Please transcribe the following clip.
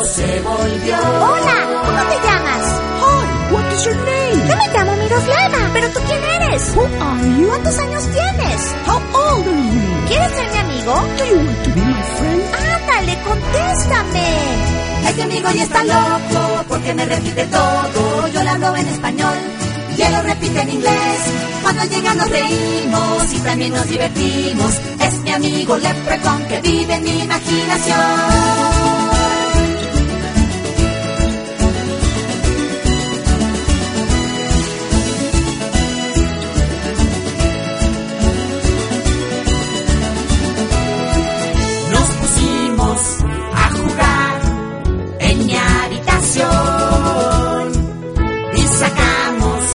loco se volvió. Hola, ¿cómo te llamas? Hi, what is your name? Yo me llamo Miroslava. ¿Pero tú quién eres? Who are you? ¿Cuántos años tienes? How old are you? ¿Quieres ser mi amigo? Do you want to be my friend? Ándale, contéstame. Este amigo ya está loco porque me repite todo. Yo le hablo en español y él lo repite en inglés. Cuando llega nos reímos y también nos divertimos. Es mi amigo Leprechaun que vive en mi imaginación.